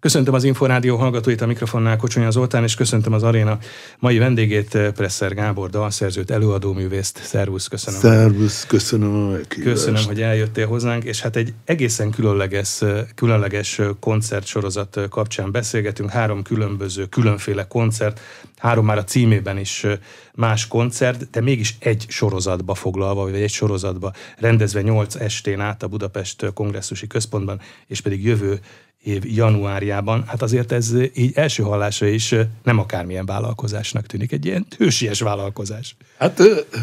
Köszöntöm az Inforádió hallgatóit, a mikrofonnál Kocsonya Zoltán, és köszöntöm az aréna mai vendégét, Presser Gábor dalszerzőt, előadóművészt. Szervusz, köszönöm. Szervusz, köszönöm a meghívást. Köszönöm, hogy eljöttél hozzánk, és hát egy egészen különleges koncertsorozat kapcsán beszélgetünk. 3 különféle koncert, 3 már a címében is más koncert, de mégis egy sorozatba foglalva, vagy egy sorozatba rendezve 8 estén át a Budapest Kongresszusi Központban, és pedig jövő év januárjában. Hát azért ez így első hallásra is nem akármilyen vállalkozásnak tűnik, egy ilyen hősies vállalkozás. Hát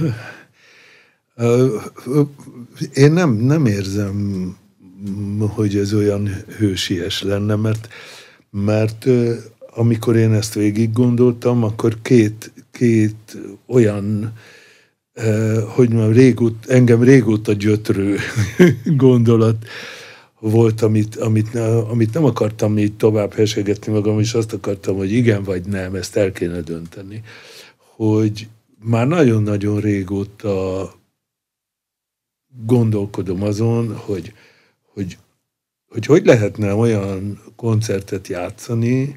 én nem érzem, hogy ez olyan hősies lenne, mert amikor én ezt végig gondoltam, akkor két olyan, hogy mondjam, engem régóta gyötrő gondolat volt, amit nem akartam így tovább hesegetni magam, és azt akartam, hogy igen vagy nem, ezt el kéne dönteni. Hogy már nagyon-nagyon régóta gondolkodom azon, hogy lehetne olyan koncertet játszani,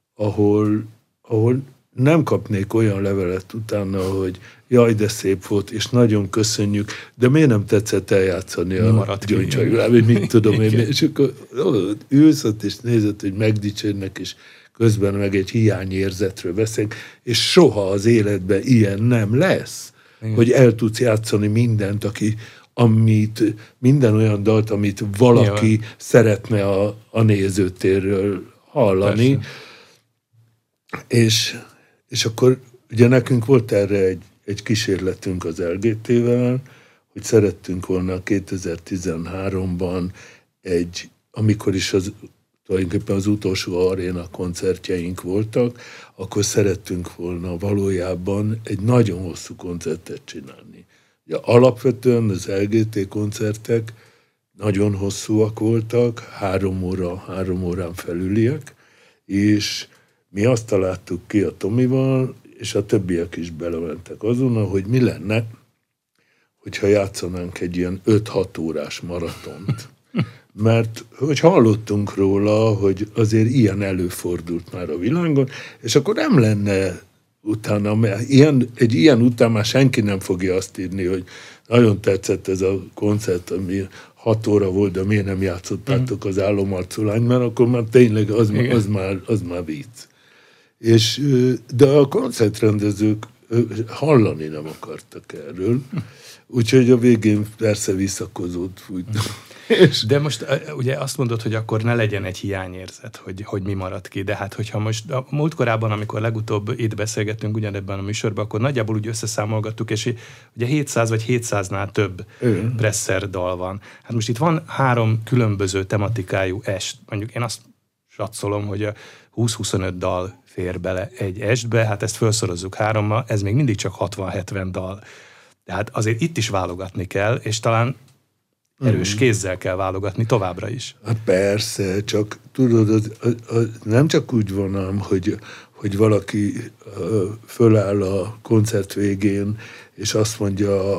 ahol nem kapnék olyan levelet utána, hogy jaj, de szép volt, és nagyon köszönjük, de miért nem tetszett eljátszani a Gyöngycsajulában, vagy mit tudom én, és akkor ülsz ott, és nézed, hogy megdicsérnek, és közben meg egy hiányérzetről beszélünk, és soha az életben ilyen nem lesz, igen, hogy el tudsz játszani mindent, minden olyan dalt, amit valaki szeretne a nézőtérről hallani. És akkor ugye nekünk volt erre egy kísérletünk az LGT-vel, hogy szerettünk volna 2013-ban amikor is tulajdonképpen az utolsó aréna koncertjeink voltak, akkor szerettünk volna valójában egy nagyon hosszú koncertet csinálni. Ugye, alapvetően az LGT koncertek nagyon hosszúak voltak, 3 órán felüliek, és mi azt találtuk ki a Tomival, és a többiek is belementek azon, hogy mi lenne, hogyha játszanánk egy ilyen 5-6 órás maratont. Mert hogy hallottunk róla, hogy azért ilyen előfordult már a világon, és akkor nem lenne utána, mert egy ilyen után már senki nem fogja azt írni, hogy nagyon tetszett ez a koncert, ami 6 óra volt, de miért nem játszottátok az Álomarcolányt, mert akkor már tényleg az már vicc. De a koncertrendezők hallani nem akartak erről, úgyhogy a végén persze visszakozót fújtam. De most ugye azt mondod, hogy akkor ne legyen egy hiányérzet, hogy mi marad ki, de hát hogyha most a múltkorában, amikor legutóbb itt beszélgettünk ugyanebben a műsorban, akkor nagyjából úgy összeszámolgattuk, és ugye 700 vagy 700-nál több Presser dal van. Hát most itt van 3 különböző tematikájú est, mondjuk én azt satszolom, hogy a 20-25 dal fér bele egy estbe, hát ezt felszorozzuk 3-mal, ez még mindig csak 60-70 dal. Tehát azért itt is válogatni kell, és talán erős kézzel kell válogatni továbbra is. Hát persze, csak tudod, nem csak úgy van, hogy valaki föláll a koncert végén, és azt mondja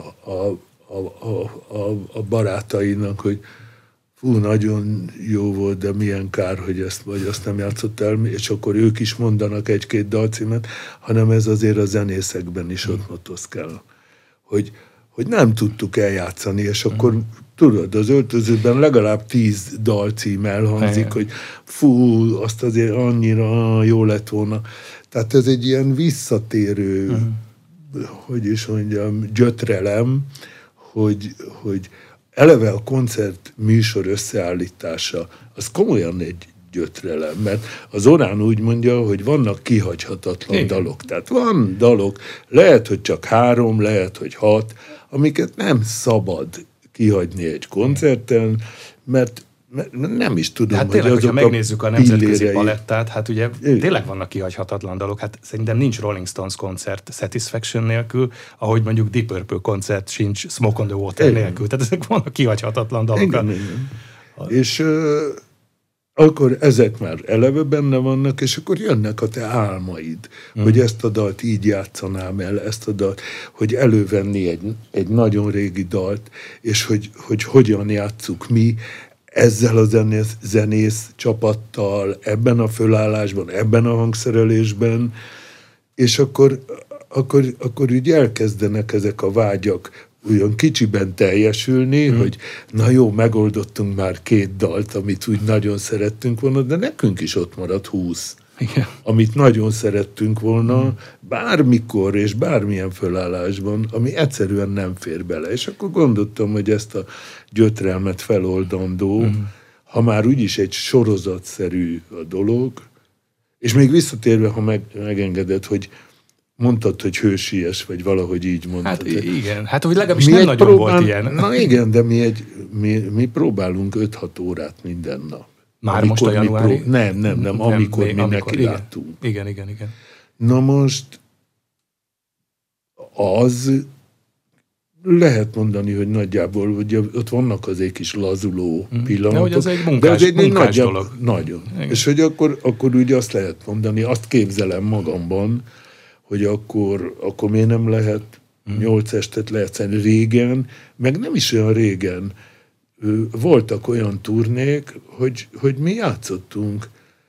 a barátainak, hogy fú, nagyon jó volt, de milyen kár, hogy ezt vagy azt nem játszott el, és akkor ők is mondanak 1-2 dalcímet, hanem ez azért a zenészekben is ott motoszkál. Hogy nem tudtuk eljátszani, és akkor tudod, az öltözőben legalább 10 dalcím elhangzik, hogy fú, azt azért annyira jó lett volna. Tehát ez egy ilyen visszatérő, hogy is mondjam, gyötrelem, hogy eleve a koncert műsor összeállítása, az komolyan egy gyötrelem, mert az Orán úgy mondja, hogy vannak kihagyhatatlan dalok. Tehát van dalok, lehet, hogy csak 3, lehet, hogy 6, amiket nem szabad kihagyni egy koncerten, mert nem is tudom, hát tényleg, hogyha megnézzük a nemzetközi palettát, hát ugye tényleg vannak kihagyhatatlan dalok. Hát szerintem nincs Rolling Stones koncert Satisfaction nélkül, ahogy mondjuk Deep Purple koncert sincs Smoke on the Water nélkül. Tehát ezek vannak kihagyhatatlan dalok. Igen. És akkor ezek már eleve benne vannak, és akkor jönnek a te álmaid, hogy ezt a dalt így játszanám el, ezt a dalt, hogy elővenni egy nagyon régi dalt, és hogy hogyan játsszuk mi. ezzel a zenész csapattal, ebben a fölállásban, ebben a hangszerelésben, és akkor úgy elkezdenek ezek a vágyak olyan kicsiben teljesülni, hogy na jó, megoldottunk már 2 dalt, amit úgy nagyon szerettünk volna, de nekünk is ott maradt 20. Igen. Amit nagyon szerettünk volna, bármikor és bármilyen fölállásban, ami egyszerűen nem fér bele. És akkor gondoltam, hogy ezt a gyötrelmet feloldandó, ha már úgyis egy sorozatszerű a dolog, és még visszatérve, ha megengeded, hogy mondtad, hogy hősies, vagy valahogy így mondtad. Hát igen, hát hogy legalábbis nem nagyon volt ilyen. Na igen, de mi próbálunk 5-6 órát minden nap. Már most a januári? Nem, amikor mi nekiláttunk. Igen. Na most az lehet mondani, hogy nagyjából, ugye ott vannak az egy kis lazuló pillanatok. De hogy az egy munkás dolog. Nagyon. Igen. És hogy akkor ugye azt lehet mondani, azt képzelem magamban, hogy akkor miért nem lehet 8 estet lejátszani régen, meg nem is olyan régen. Voltak olyan turnék, hogy mi játszottunk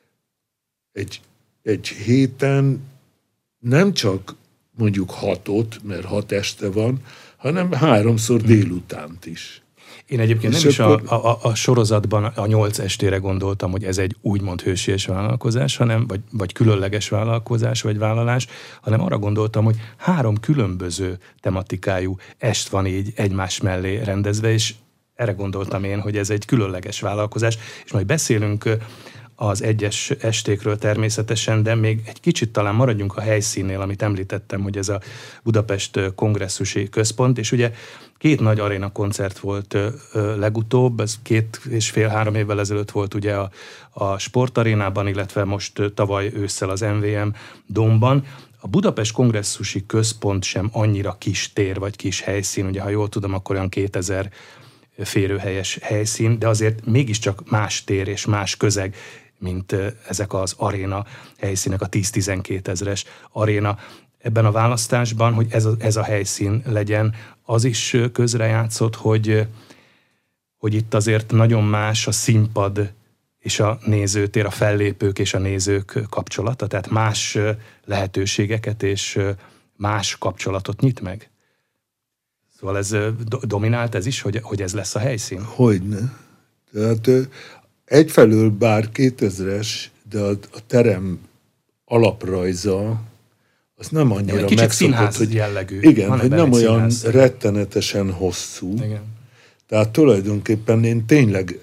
egy héten nem csak mondjuk 6-ot, mert 6 este van, hanem 3-szor délutánt is. Én egyébként nem is a sorozatban a 8 estére gondoltam, hogy ez egy úgymond hősies vállalkozás, hanem, vagy különleges vállalkozás, vagy vállalás, hanem arra gondoltam, hogy 3 különböző tematikájú est van így egymás mellé rendezve, és erre gondoltam én, hogy ez egy különleges vállalkozás, és majd beszélünk az egyes estékről természetesen, de még egy kicsit talán maradjunk a helyszínnél, amit említettem, hogy ez a Budapest Kongresszusi Központ, és ugye 2 nagy aréna koncert volt legutóbb, ez 2,5-3 évvel ezelőtt volt ugye a Sportarénában, illetve most tavaly ősszel az MVM Dómban. A Budapest Kongresszusi Központ sem annyira kis tér vagy kis helyszín, ugye ha jól tudom, akkor olyan 2000 férőhelyes helyszín, de azért mégiscsak más tér és más közeg, mint ezek az aréna helyszínek, a 10-12 ezres aréna. Ebben a választásban, hogy ez a helyszín legyen, az is közrejátszott, hogy itt azért nagyon más a színpad és a nézőtér, a fellépők és a nézők kapcsolata, tehát más lehetőségeket és más kapcsolatot nyit meg. Szóval ez dominált ez is, hogy ez lesz a helyszín? Hogyne. Tehát egyfelől bár 2000-es, de a terem alaprajza az nem annyira kicsit megszokott, színház hogy jellegű. Igen, hogy nem olyan rettenetesen hosszú. Igen. Tehát tulajdonképpen én tényleg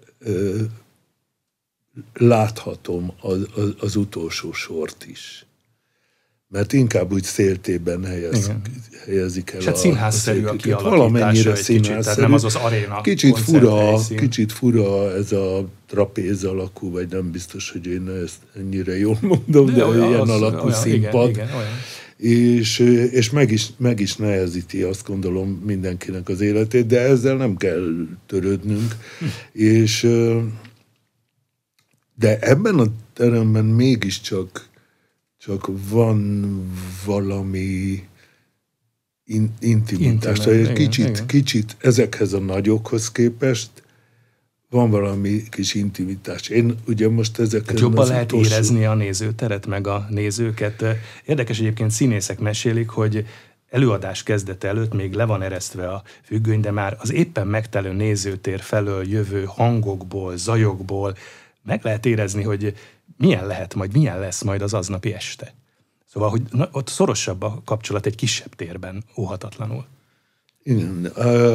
láthatom az utolsó sort is. Mert inkább úgy széltében helyezik el. És hát színházszerű a kialakítása. Valamennyire színházszerű. Tehát nem az az aréna Kicsit fura ez a trapéz alakú, vagy nem biztos, hogy én ezt ennyire jól mondom, de ilyen alakú színpad. Igen, és meg is nehezíti, azt gondolom, mindenkinek az életét, de ezzel nem kell törődnünk. De ebben a teremben mégiscsak van valami intimitás. Kicsit ezekhez a nagyokhoz képest van valami kis intimitás. Én ugye most ezekhez... Jobban lehet érezni a nézőteret, meg a nézőket. Érdekes egyébként, színészek mesélik, hogy előadás kezdete előtt még le van eresztve a függöny, de már az éppen megtelő nézőtér felől jövő hangokból, zajokból meg lehet érezni, hogy milyen lesz majd az aznapi este. Szóval, hogy ott szorosabb a kapcsolat egy kisebb térben, óhatatlanul. Igen.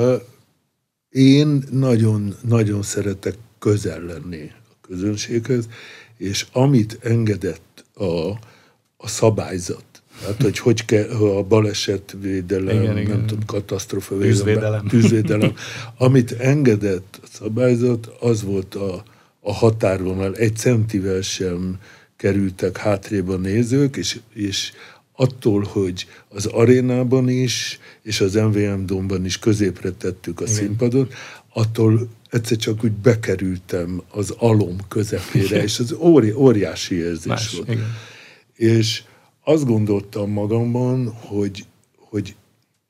Én nagyon, nagyon szeretek közel lenni a közönséghez, és amit engedett a szabályzat, hát hogy kell a balesetvédelem, igen. nem tudom, katasztrófavédelem, tűzvédelem, amit engedett a szabályzat, az volt a határvonal, 1 centivel sem kerültek hátrébb a nézők, és attól, hogy az arénában is, és az MVM Dómban is középre tettük a színpadot, attól egyszer csak úgy bekerültem az alom közepére, és az óriási érzés volt. Igen. És azt gondoltam magamban, hogy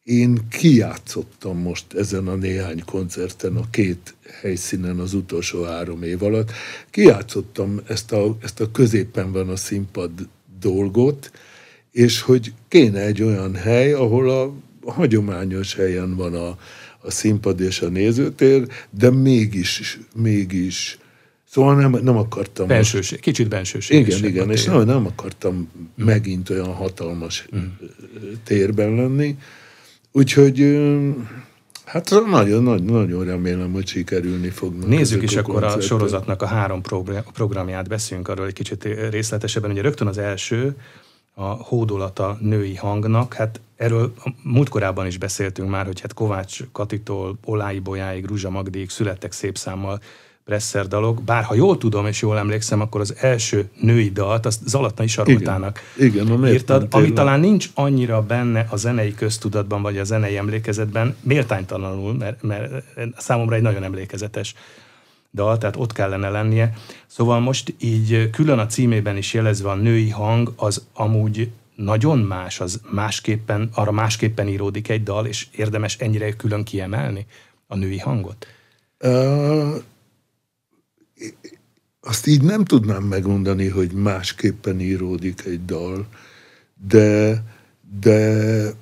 én kijátszottam most ezen a néhány koncerten, a 2 helyszínen az utolsó 3 év alatt, kijátszottam ezt a középen van a színpad dolgot, és hogy kéne egy olyan hely, ahol a hagyományos helyen van a színpad és a nézőtér, de mégis szóval nem akartam... Kicsit bensőség. Igen, és nem akartam megint olyan hatalmas térben lenni. Úgyhogy hát nagyon remélem, hogy sikerülni fognak. Nézzük is akkor a sorozatnak a 3 programját, beszéljünk arról egy kicsit részletesebben. Ugye rögtön az első, a hódolata női hangnak, hát erről múltkorában is beszéltünk már, hogy hát Kovács Katitól Olái Bolyáig, Ruzsa Magdéig születtek szép számmal Presser dalok, bár ha jól tudom és jól emlékszem, akkor az első női dalt, azt Zalatnai Saroltának írtad, ami talán nincs annyira benne a zenei köztudatban, vagy a zenei emlékezetben, méltánytalanul, mert számomra egy nagyon emlékezetes dal, tehát ott kellene lennie. Szóval most így külön a címében is jelezve a női hang, az amúgy nagyon más, az arra másképpen íródik egy dal, és érdemes ennyire külön kiemelni a női hangot? Azt így nem tudnám megmondani, hogy másképpen íródik egy dal, de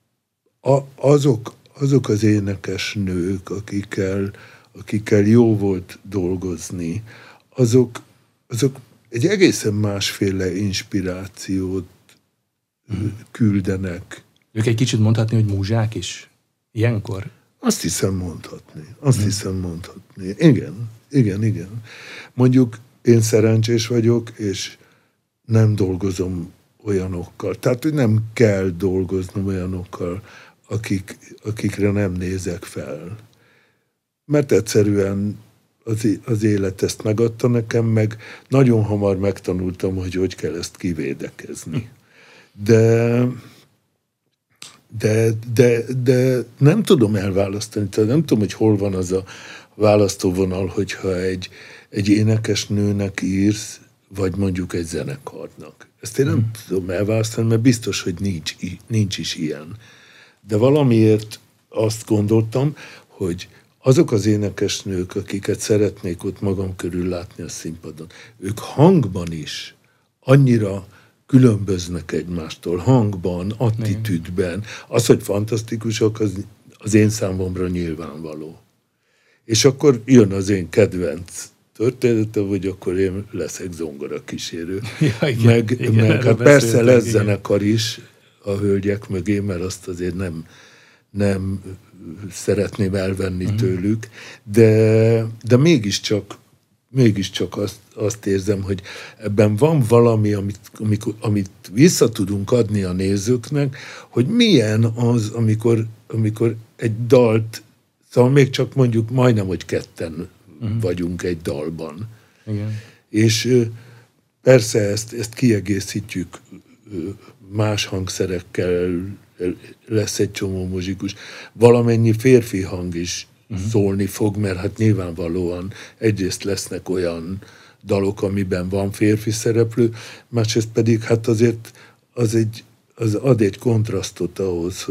azok az énekes nők, akikkel jó volt dolgozni, azok egy egészen másféle inspirációt küldenek. Ők egy kicsit mondhatni, hogy múzsák is ilyenkor? Azt hiszem mondhatni. Igen. Mondjuk én szerencsés vagyok, és nem dolgozom olyanokkal. Tehát, hogy nem kell dolgoznom olyanokkal, akikre nem nézek fel. Mert egyszerűen az élet ezt megadta nekem, meg nagyon hamar megtanultam, hogy kell ezt kivédekezni. De nem tudom elválasztani, tehát nem tudom, hogy hol van az a választóvonal, hogyha egy énekesnőnek írsz, vagy mondjuk egy zenekarnak. Ezt én nem tudom elválasztani, mert biztos, hogy nincs is ilyen. De valamiért azt gondoltam, hogy azok az énekesnők, akiket szeretnék ott magam körül látni a színpadon, ők hangban is annyira különböznek egymástól, hangban, attitűdben. Az, hogy fantasztikusak, az én számomra nyilvánvaló. És akkor jön az én kedvenc történetem, hogy akkor én leszek zongora kísérő. Ja, igen, meg hát persze lesz zenekar is a hölgyek mögé, mert azt azért nem szeretném elvenni tőlük, de mégiscsak azt érzem, hogy ebben van valami, amit vissza tudunk adni a nézőknek, hogy milyen az, amikor egy dalt, szóval még csak mondjuk majdnem, hogy ketten vagyunk egy dalban. Igen. És persze ezt kiegészítjük más hangszerekkel, lesz egy csomó muzsikus. Valamennyi férfi hang is szólni fog, mert hát nyilvánvalóan egyrészt lesznek olyan dalok, amiben van férfi szereplő, másrészt pedig hát azért az ad egy kontrasztot ahhoz,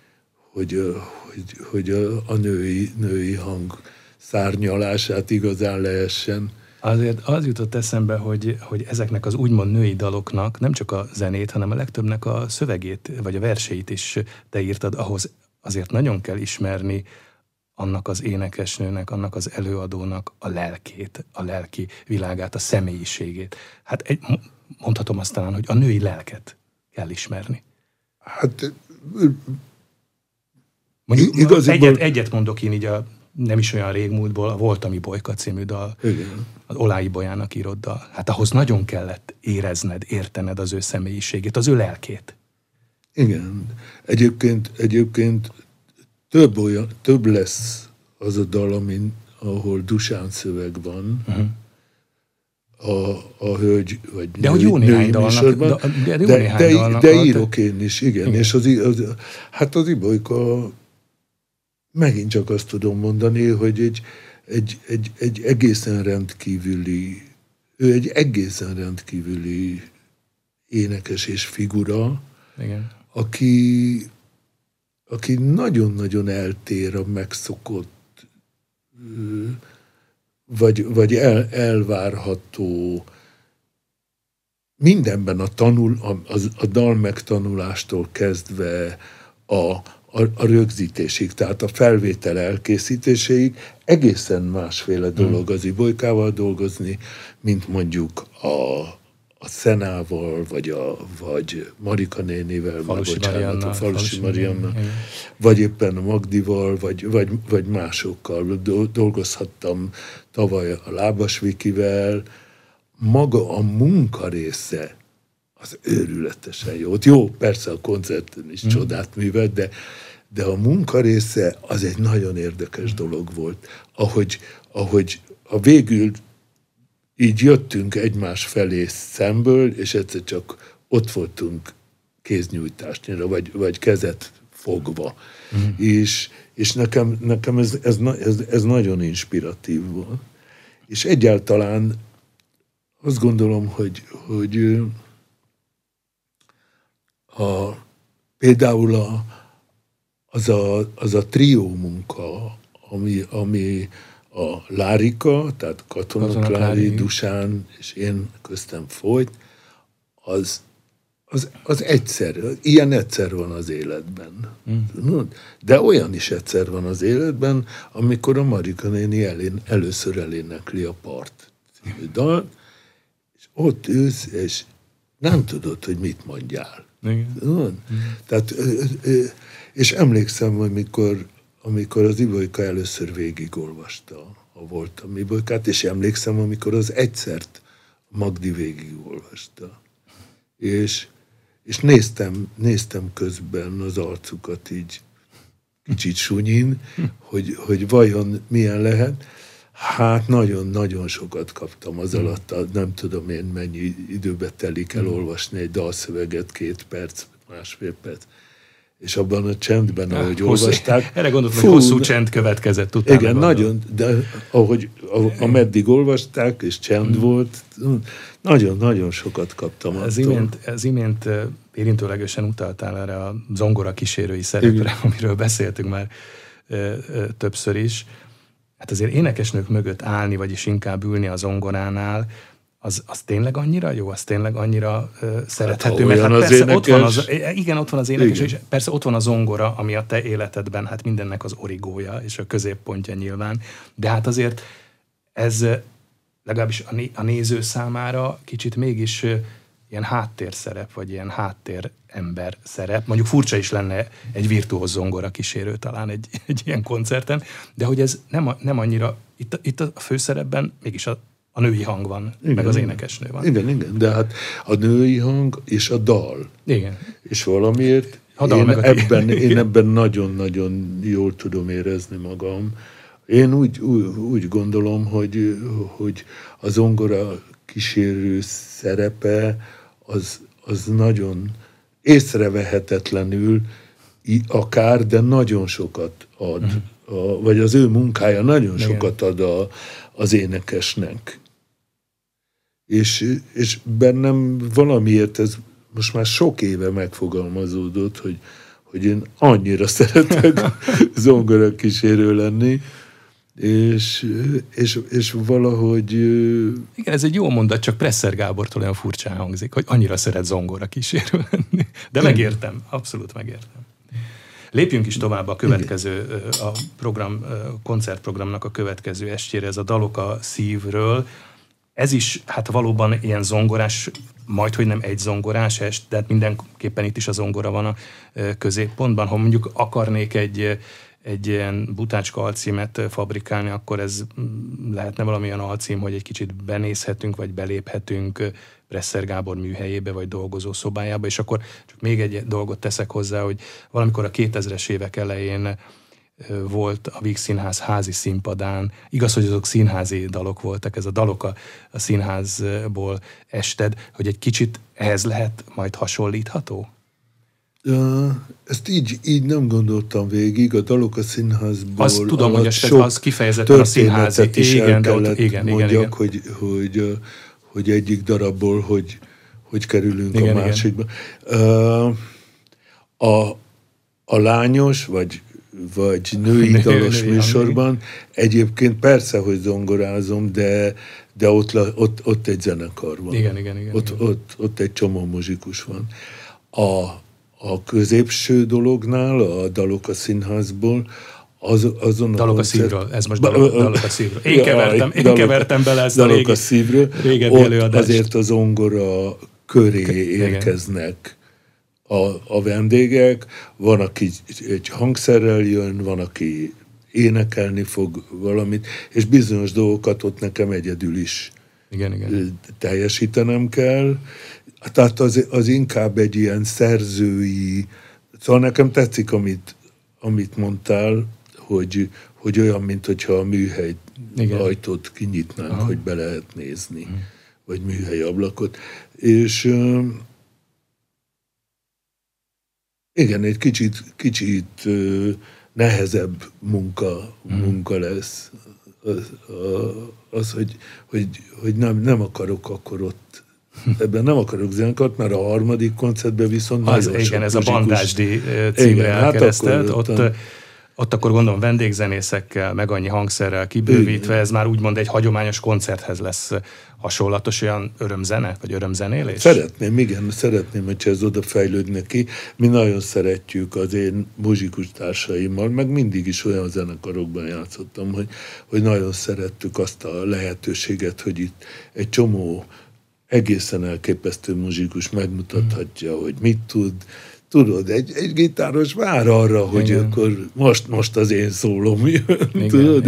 hogy a női hang szárnyalását igazán lehessen. Azért az jutott eszembe, hogy ezeknek az úgymond női daloknak nem csak a zenét, hanem a legtöbbnek a szövegét, vagy a verseit is te írtad, ahhoz azért nagyon kell ismerni annak az énekesnőnek, annak az előadónak a lelkét, a lelki világát, a személyiségét. Hát mondhatom azt talán, hogy a női lelket kell ismerni. Hát mondjuk, egyet mondok én így nem is olyan régmúltból, a Volt, ami Bolyka című dal, igen. Az Olái Bolyának írott dal. Hát ahhoz nagyon kellett érezned, értened az ő személyiségét, az ő lelkét. Igen. Egyébként több lesz az a dal, ahol Dusán szöveg van, a hölgy, vagy de hogy jó néhány dalnak. De írok én is, igen. És az Ibolyka, megint csak azt tudom mondani, hogy egy egészen rendkívüli, ő egy egészen rendkívüli énekes és figura, igen. aki nagyon-nagyon eltér a megszokott, vagy elvárható mindenben a dal megtanulástól kezdve a rögzítésig, tehát a felvétel elkészítéséig egészen másféle dolog az Ibolykával dolgozni, mint mondjuk a Szenával, vagy Marika nénivel, Falusi Mariannal, vagy éppen a Magdival, vagy másokkal. Dolgozhattam tavaly a Lábas Vikivel. Maga a munka része az őrületesen jó. Jó, persze a koncerten is csodát művelt, de a munka része az egy nagyon érdekes dolog volt. Ahogy a végül így jöttünk egymás felé szemből, és egyszer csak ott voltunk kéznyújtásnyira, vagy kezet fogva. És nekem ez nagyon inspiratív volt. És egyáltalán azt gondolom, hogy például az a trió munka, ami a Lárika, tehát Katona Klári, Dusán és én köztem folyt, az egyszer, ilyen egyszer van az életben. De olyan is egyszer van az életben, amikor a Marika néni először elénekli a Part című dalt, és ott ülsz, és nem tudod, hogy mit mondjál. Tehát, és emlékszem, amikor az Ibolyka először végigolvasta a Voltam Ibolykát, és emlékszem, amikor az egyszert Magdi végigolvasta. És néztem közben az arcukat így kicsit sunyin, hogy vajon milyen lehet. Hát nagyon-nagyon sokat kaptam az alatt, nem tudom én mennyi időbe telik elolvasni egy dalszöveget, 2 perc, másfél perc. És abban a csendben, ahogy olvasták... Erre gondoltam, hogy hosszú csend következett utána. Igen, nagyon, de ameddig olvasták, és csend volt, nagyon-nagyon sokat kaptam attól. Az imént érintőlegesen utaltál erre a zongora kísérői szerepre, amiről beszéltünk már többször is. Hát azért énekesnők mögött állni, vagyis inkább ülni a zongoránál, az tényleg annyira jó, az tényleg annyira szerethető, mert hát persze ott van az énekes, és persze ott van a zongora, ami a te életedben, hát mindennek az origója, és a középpontja nyilván, de hát azért ez legalábbis a néző számára kicsit mégis ilyen háttérszerep, vagy ilyen háttérember szerep. Mondjuk furcsa is lenne egy virtuóz zongora kísérő talán egy ilyen koncerten, de hogy ez nem annyira, itt a főszerepben mégis a női hang van, igen, meg az énekesnő van. Igen, de hát a női hang és a dal. Igen. És valamiért én ebben nagyon-nagyon jól tudom érezni magam. Én úgy gondolom, hogy a zongora kísérő szerepe az nagyon észrevehetetlenül akár, de nagyon sokat ad, vagy az ő munkája nagyon sokat ad az énekesnek. És bennem valamiért ez most már sok éve megfogalmazódott, hogy én annyira szeretek zongora kísérő lenni, és valahogy... Igen, ez egy jó mondat, csak Presser Gábortól olyan furcsán hangzik, hogy annyira szeret zongora kísérő lenni. De megértem, abszolút megértem. Lépjünk is tovább a következő, koncertprogramnak a következő estjére, ez a Dalok a szívről. Ez is hát valóban ilyen zongorás, majdhogy nem egy zongorás est, de hát mindenképpen itt is a zongora van a középpontban. Ha mondjuk akarnék egy ilyen butácska alcímet fabrikálni, akkor ez lehetne valamilyen alcím, hogy egy kicsit benézhetünk, vagy beléphetünk Presser Gábor műhelyébe, vagy dolgozó szobájába, és akkor csak még egy dolgot teszek hozzá, hogy valamikor a 2000-es évek elején volt a Víg Színház házi színpadán. Igaz, hogy azok színházi dalok voltak, ez a Dalok a színházból ested, hogy egy kicsit ehhez lehet majd hasonlítható? Ezt így nem gondoltam végig, a Dalok a színházból. Azt tudom, hogy az kifejezetten a színházi. Is igen, de ott mondjak, hogy egyik darabból, hogy kerülünk a másikba. a lányos, vagy női dalos műsorban egyébként persze, hogy zongorázom, de ott egy zenekar van. Igen. Ott egy csomó muzsikus van. A középső dolognál, a Dalok a színházból, azon Dalok a szívről, ez most Dalok a szívről. Én kevertem bele ezt Dalok a szívről. Régebbi előadást. Azért a zongora köré érkeznek a vendégek, van, aki egy hangszerrel jön, van, aki énekelni fog valamit, és bizonyos dolgokat ott nekem egyedül is teljesítenem kell. Tehát az inkább egy ilyen szerzői, szóval nekem tetszik, amit mondtál, hogy olyan, mint hogyha a műhely ajtót kinyitnánk, hogy be lehet nézni, vagy műhely ablakot. És igen, egy kicsit nehezebb munka lesz. Az, hogy nem akarok akkor ott, ebben nem akarok zenekart, mert a harmadik koncertben viszont nagyon sok igen, ez a Bandásdi címre elkeresztelt, ott akkor gondolom vendégzenészekkel, meg annyi hangszerrel kibővítve, ez már úgymond egy hagyományos koncerthez lesz hasonlatos, olyan örömzene, vagy örömzenélés? Szeretném, hogyha ez odafejlődne ki. Mi nagyon szeretjük az én muzsikus társaimmal, meg mindig is olyan zenekarokban játszottam, hogy nagyon szerettük azt a lehetőséget, hogy itt egy csomó egészen elképesztő muzsikus megmutathatja, hogy mit tud. Tudod, egy gitáros vár arra, hogy akkor most az én szólom jön, tudod,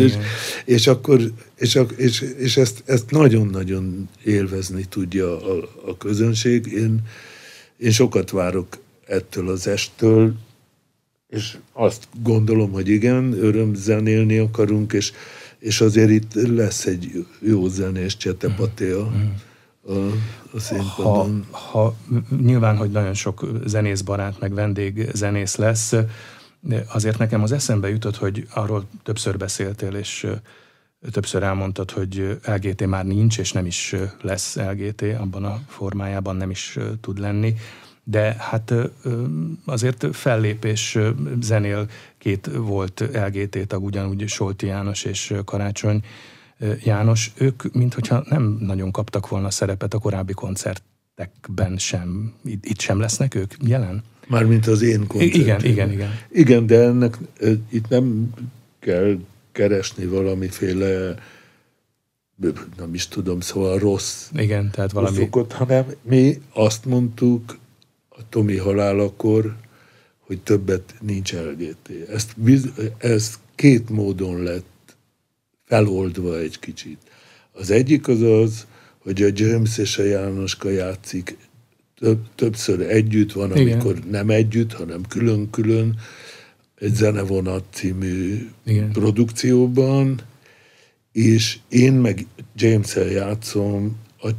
és ezt nagyon-nagyon élvezni tudja a közönség. Én sokat várok ettől az esttől, és azt gondolom, hogy igen, örömzenélni akarunk, és azért itt lesz egy jó zenés csetepaté a színpadon. Ha nyilván, hogy nagyon sok zenészbarát, meg vendégzenész lesz, azért nekem az eszembe jutott, hogy arról többször beszéltél, és többször elmondtad, hogy LGT már nincs, és nem is lesz LGT, abban a formájában nem is tud lenni. De hát azért fellépés zenél két volt LGT tag, ugyanúgy Solti János és Karácsony János, ők minthogyha nem nagyon kaptak volna szerepet a korábbi koncertekben sem. Itt sem lesznek ők jelen? Mármint az én koncertem. Igen. Igen, de ennek itt nem kell keresni valamiféle, nem is tudom, szóval rossz. Igen, tehát valami szokott, hanem mi azt mondtuk a Tomi halálakor, hogy többet nincs LGT. Ez két módon lett feloldva egy kicsit. Az egyik az, hogy a James és a Jánoska játszik többször együtt, van, amikor nem együtt, hanem külön-külön, egy Zenevonat című produkcióban, és én meg James-el játszom a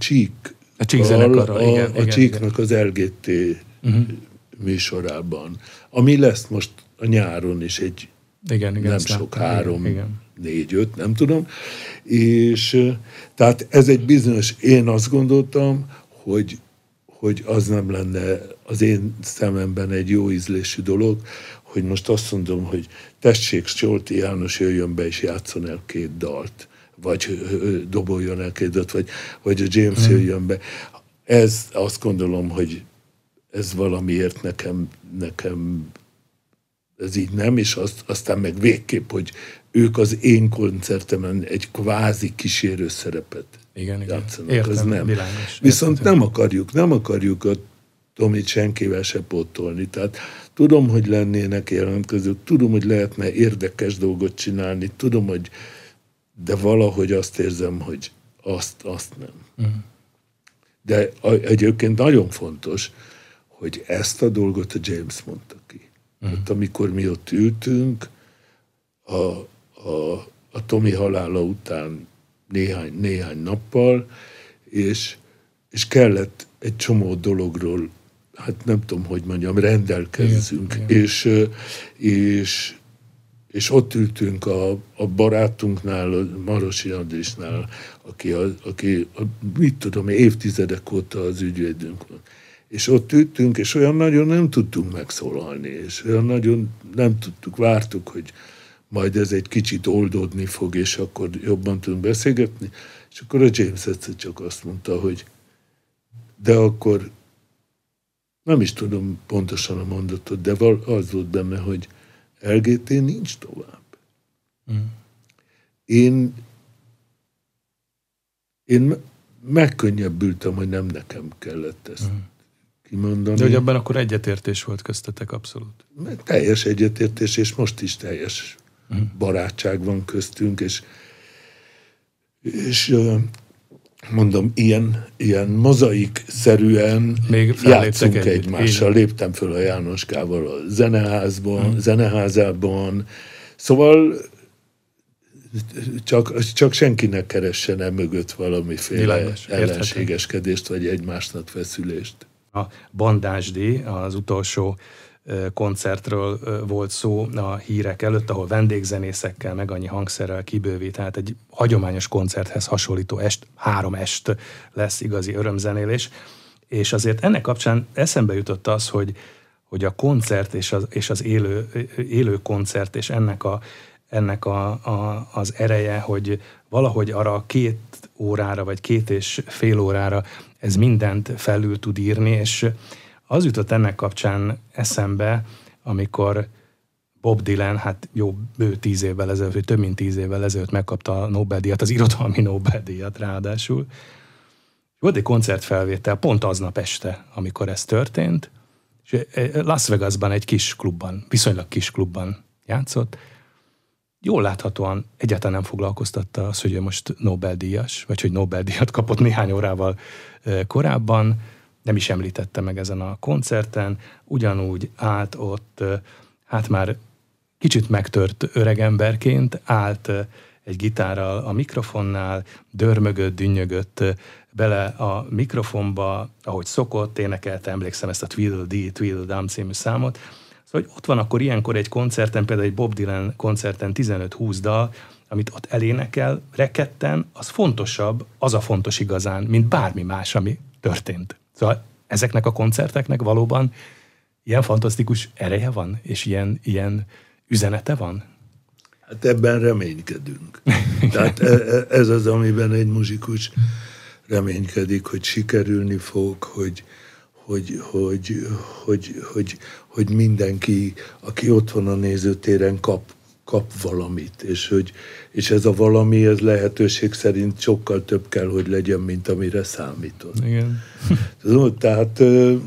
Csíknak az LGT műsorában, ami lesz most a nyáron is egy nem sok, 3-4-5, nem tudom. És tehát ez egy bizonyos, én azt gondoltam, hogy az nem lenne az én szememben egy jó ízlésű dolog, hogy most azt mondom, hogy tessék, Solti János jöjjön be és játszon el 2 dalt, vagy doboljon el 2 dalt, vagy a James jöjjön be. Ez azt gondolom, hogy ez valamiért nekem ez így nem, és aztán meg végképp, hogy ők az én koncertemen egy kvázi kísérő szerepet játszanak. Értem, ez nem. Világos. Viszont nem akarjuk a Tomit senkivel se pótolni. Tehát tudom, hogy lennének jelentkezők, tudom, hogy lehetne érdekes dolgot csinálni, tudom, hogy de valahogy azt érzem, hogy azt nem. De egyébként nagyon fontos, hogy ezt a dolgot a James mondta ki. Hát, amikor mi ott ültünk, a Tomi halála után néhány nappal, és kellett egy csomó dologról, hát nem tudom, hogy mondjam, rendelkezzünk. Igen. És ott ültünk a barátunknál, a Marosi Andrisnál, aki mit tudom, évtizedek óta az ügyvédünk van. És ott ültünk, és olyan nagyon nem tudtunk megszólalni, és olyan nagyon nem tudtuk, vártuk, hogy majd ez egy kicsit oldódni fog, és akkor jobban tudunk beszélgetni. És akkor a James egyszer csak azt mondta, hogy de akkor nem is tudom pontosan a mondatot, de az volt benne, hogy LGT nincs tovább. Én megkönnyebbültem, hogy nem nekem kellett ezt kimondani. De hogy abban akkor egyetértés volt köztetek abszolút. Teljes egyetértés, és most is teljes barátság van köztünk, és mondom, ilyen mozaik-szerűen játszunk egymással. Léptem föl a Jánoskával a zeneházában, szóval csak senki ne keressen e mögött valamiféle ellenségeskedést, vagy egymásnak feszülést. A Bandásdi, az utolsó koncertről volt szó a hírek előtt, ahol vendégzenészekkel, meg annyi hangszerrel kibővít, tehát egy hagyományos koncerthez hasonlító 3 est lesz igazi örömzenélés, és azért ennek kapcsán eszembe jutott az, hogy a koncert és az élő koncert, és ennek az ereje, hogy valahogy arra 2 órára, vagy 2,5 órára ez mindent felül tud írni, és az jutott ennek kapcsán eszembe, amikor Bob Dylan, hát jó bő 10 évvel ezelőtt, vagy több mint 10 évvel ezelőtt megkapta a Nobel-díjat, az irodalmi Nobel-díjat ráadásul. Volt egy koncertfelvétel pont aznap este, amikor ez történt, és Las Vegasban egy kis klubban, viszonylag kis klubban játszott. Jól láthatóan egyáltalán nem foglalkoztatta az, hogy ő most Nobel-díjas, vagy hogy Nobel-díjat kapott néhány órával korábban, nem is említette meg ezen a koncerten, ugyanúgy állt ott, hát már kicsit megtört öregemberként, állt egy gitárral a mikrofonnál, dörmögött, dünnyögött bele a mikrofonba, ahogy szokott, énekelte, emlékszem ezt a Tweedledee, Tweedledum című számot. Szóval hogy ott van akkor ilyenkor egy koncerten, például egy Bob Dylan koncerten 15-20 dal, amit ott elénekel, reketten, az fontosabb, az a fontos igazán, mint bármi más, ami történt. Szóval ezeknek a koncerteknek valóban ilyen fantasztikus ereje van, és ilyen üzenete van? Hát ebben reménykedünk. Tehát ez az, amiben egy muzsikus reménykedik, hogy sikerülni fog, hogy mindenki, aki ott van a nézőtéren, kap valamit, és ez a valami, ez lehetőség szerint sokkal több kell, hogy legyen, mint amire számított. Igen. Tehát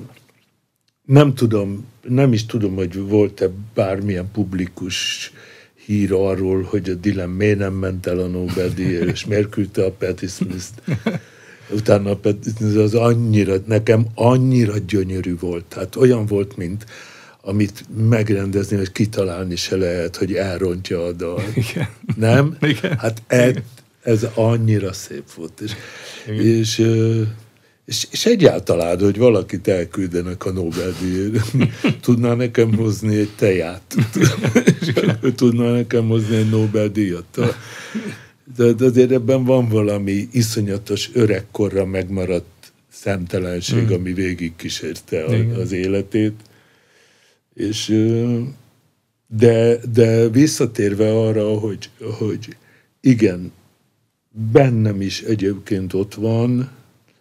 nem is tudom, hogy volt-e bármilyen publikus hír arról, hogy a Dylan miért nem ment el a Nobel-díjért, és miért küldte a Patti Smith-t. Utána a Patti Smith az nekem annyira gyönyörű volt. Tehát olyan volt, mint amit megrendezni, hogy kitalálni se lehet, hogy elrontja a dal. Igen. Nem? Igen. Hát ez annyira szép volt. És egyáltalán, hogy valakit elküldenek a Nobel-díjért. Tudná nekem hozni egy teját. Tudná nekem hozni egy Nobel-díjat. De azért ebben van valami iszonyatos öregkorra megmaradt szemtelenség, ami végigkísérte az életét. De visszatérve arra, hogy igen, bennem is egyébként ott van,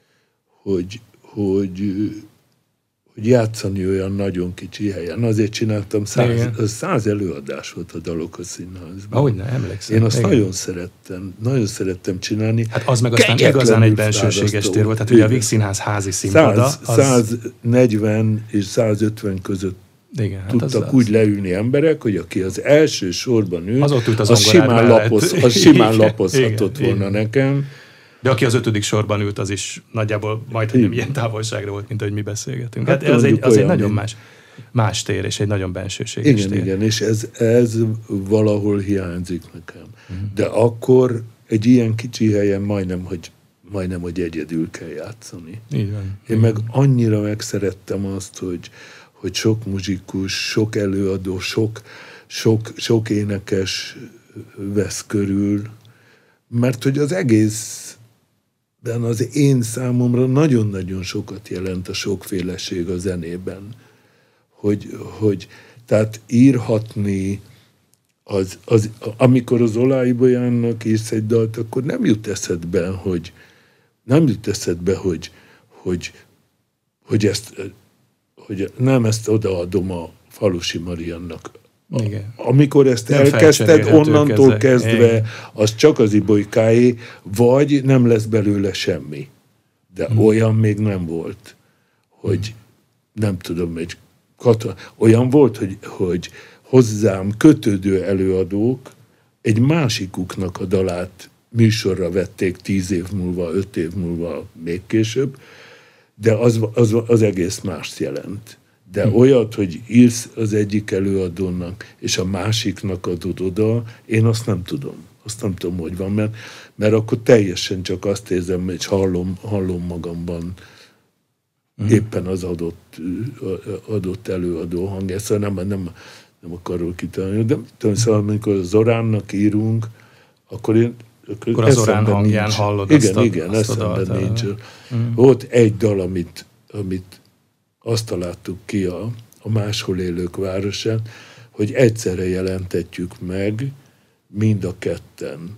hogy játszani olyan nagyon kicsi helyen. Azért csináltam 100 előadás volt a Dalok a Színházban. Ahogyne, emlékszem. Én azt nagyon szerettem csinálni. Hát az meg aztán igazán egy bensőséges tér volt. Tehát ugye a Víg Színház házi színpada. 140 és 150 között tudtak úgy leülni emberek, hogy aki az első sorban ül, az simán lapozhatott volna nekem. De aki az 5. sorban ült, az is nagyjából majdnem ilyen távolságra volt, mint ahogy mi beszélgetünk. Hát az egy nagyon más tér, és egy nagyon bensőséges tér. Igen, és ez valahol hiányzik nekem. De akkor egy ilyen kicsi helyen majdnem, hogy egyedül kell játszani. Igen. Én meg annyira megszerettem azt, hogy sok muzsikus, sok előadó, sok énekes vesz körül, mert hogy az egész az én számomra nagyon-nagyon sokat jelent a sokféleség a zenében. Hogy tehát írhatni, amikor az Olái Bolyánnak írsz egy dalt, akkor nem jut eszedbe, hogy nem ezt odaadom a Falusi Mariannak. Igen. Amikor ezt nem elkezdted, onnantól kezdve az csak az Ibolykáé, vagy nem lesz belőle semmi. De olyan még nem volt, hogy nem tudom, olyan volt, hogy hozzám kötődő előadók egy másikuknak a dalát műsorra vették 10 év múlva, 5 év múlva, még később, de az egész mást jelent. De olyat, hogy írsz az egyik előadónak, és a másiknak adod oda, én azt nem tudom. Azt nem tudom, hogy van, mert akkor teljesen csak azt érzem, és hallom magamban éppen az adott előadó hangját. Szóval nem akarok kitalálni. De szóval, amikor a Zoránnak írunk, akkor az Zorán hangján hallod igen, eszemben nincs. Volt egy dal, amit azt találtuk ki a Máshol élők városán, hogy egyszerre jelentetjük meg mind a ketten.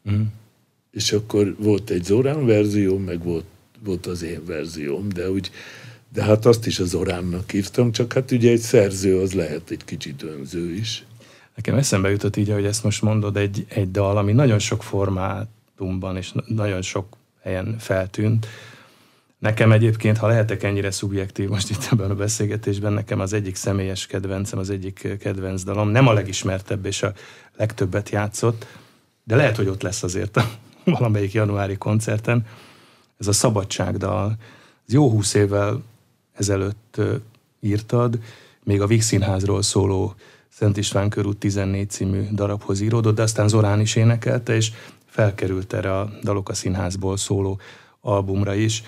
És akkor volt egy Zorán verzió, meg volt az én verzióm, de hát azt is a Zoránnak írtam, csak hát ugye egy szerző az lehet egy kicsit önző is. Nekem eszembe jutott így, hogy ezt most mondod, egy dal, ami nagyon sok formátumban és nagyon sok helyen feltűnt. Nekem egyébként, ha lehetek ennyire szubjektív most itt ebben a beszélgetésben, nekem az egyik személyes kedvencem, az egyik kedvenc dalom, nem a legismertebb és a legtöbbet játszott, de lehet, hogy ott lesz azért a valamelyik januári koncerten. Ez a Szabadságdal. Ez jó 20 évvel ezelőtt írtad, még a Víg Színházról szóló Szent István körút 14 című darabhoz íródott, de aztán Zorán is énekelte, és felkerült erre a Dalok a Színházból szóló albumra is.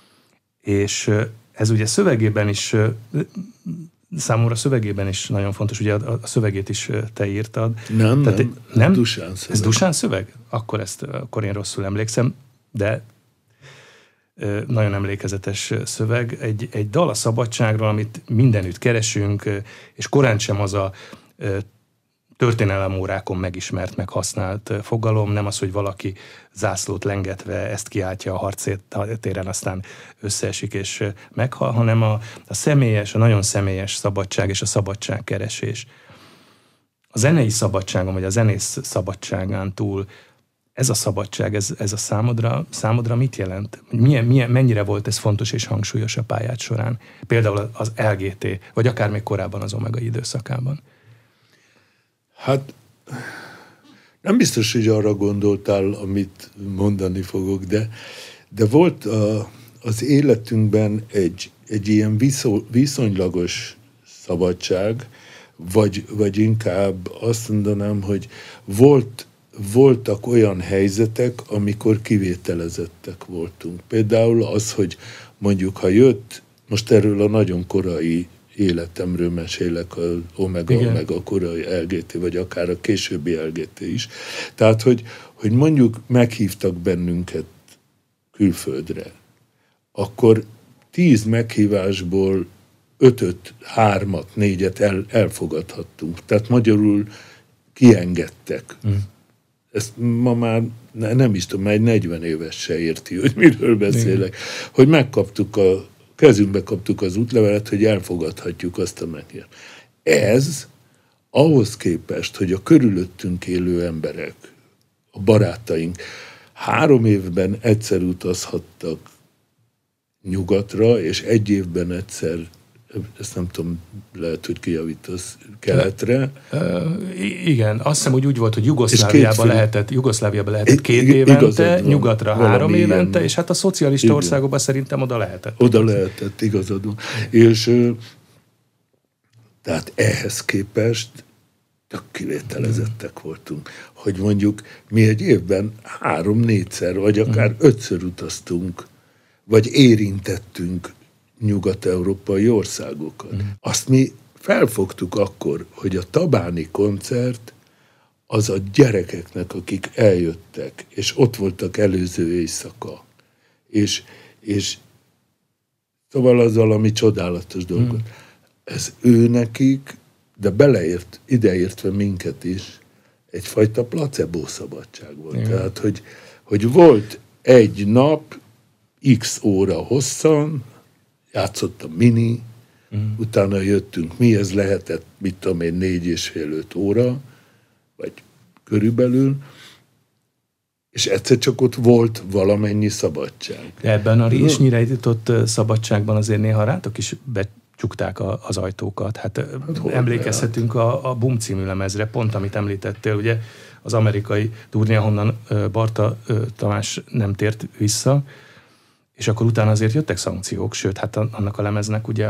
És ez ugye szövegében is, számomra szövegében is nagyon fontos, ugye a szövegét is te írtad. Nem? Dusán szöveg. Ez Dusán szöveg? Akkor én rosszul emlékszem, de nagyon emlékezetes szöveg. Egy dal a szabadságról, amit mindenütt keresünk, és korán sem az a történelemórákon megismert, meg használt fogalom, nem az, hogy valaki zászlót lengetve ezt kiáltja a harctéren, aztán összeesik és meghal, hanem a személyes, a nagyon személyes szabadság és a szabadságkeresés. A zenei szabadságon, vagy a zenész szabadságán túl ez a szabadság, ez a számodra mit jelent? Mennyire volt ez fontos és hangsúlyos a pályád során? Például az LGT, vagy akár még korábban az Omega időszakában. Hát nem biztos, hogy arra gondoltál, amit mondani fogok, de volt az életünkben egy ilyen viszonylagos szabadság, vagy inkább azt mondanám, hogy voltak olyan helyzetek, amikor kivételezettek voltunk. Például az, hogy mondjuk, ha jött, most erről a nagyon korai életemről mesélek, az Omega, meg a korai LGT, vagy akár a későbbi LGT is. Tehát, hogy mondjuk meghívtak bennünket külföldre, akkor 10 meghívásból 5-öt, 3-at, 4-et elfogadhattunk. Tehát magyarul kiengedtek. Ezt ma már nem is tudom, már egy 40 éves se érti, hogy miről beszélek. Hogy kezünkbe kaptuk az útlevelet, hogy elfogadhatjuk azt a meghívást. Ez ahhoz képest, hogy a körülöttünk élő emberek, a barátaink 3 évben egyszer utazhattak nyugatra, és 1 évben egyszer, ezt nem tudom, lehet, hogy kijavítasz, keletre. Igen, azt hiszem, hogy úgy volt, hogy Jugoszláviában lehetett 2 évente, nyugatra 3 évente, ilyen, és hát a szocialista országokban szerintem oda lehetett. Oda lehetett, igazad van. És tehát ehhez képest tök kivételezettek voltunk, hogy mondjuk mi egy évben 3-4-szer, vagy akár 5-ször utaztunk, vagy érintettünk nyugat-európai országokat. Azt mi felfogtuk akkor, hogy a tabáni koncert az a gyerekeknek, akik eljöttek, és ott voltak előző éjszaka, és szóval az valami csodálatos dolgot. Ez ő nekik, de ideértve minket is, egyfajta placebo szabadság volt. Igen. Tehát, hogy volt egy nap, x óra hosszan, játszott a mini, utána jöttünk mi, ez lehetett, mit tudom én, 4,5-5 óra, vagy körülbelül, és egyszer csak ott volt valamennyi szabadság. Ebben a résnyire jutott szabadságban azért néha rátok is becsukták az ajtókat. Hát emlékezhetünk a Boom című lemezre, pont amit említettél, ugye az amerikai turné, ahonnan Barta Tamás nem tért vissza, és akkor utána azért jöttek szankciók, sőt, hát annak a lemeznek ugye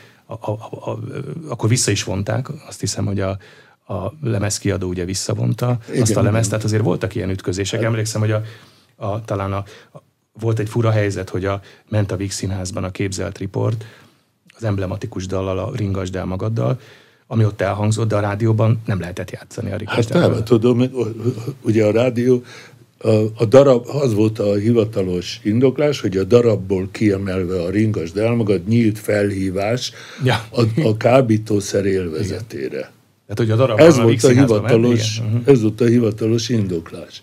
akkor vissza is vonták, azt hiszem, hogy a lemezkiadó ugye visszavonta azt a lemezt, tehát azért voltak ilyen ütközések. Emlékszem, hogy talán volt egy fura helyzet, hogy ment a Víg Színházban a Képzelt Riport, az emblematikus dallal, a Ringasd el magaddal, ami ott elhangzott, de a rádióban nem lehetett játszani a Ringasd el. Hát tudom, ugye a rádió, a darab, az volt a hivatalos indoklás, hogy a darabból kiemelve a Ringasd el magad nyílt felhívás a kábítószer élvezetére. Tehát, hogy a darab ez volt a hivatalos indoklás.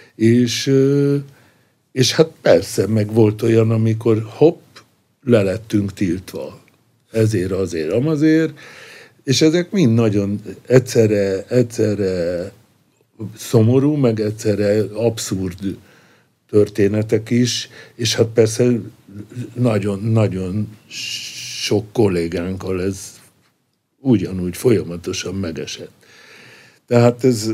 És hát persze, meg volt olyan, amikor hopp, le lettünk tiltva. Ezért, azért, amazért. És ezek mind nagyon egyszerre szomorú, meg egyszerre abszurd történetek is, és hát persze nagyon-nagyon sok kollégánkkal ez ugyanúgy folyamatosan megesett. Tehát ez,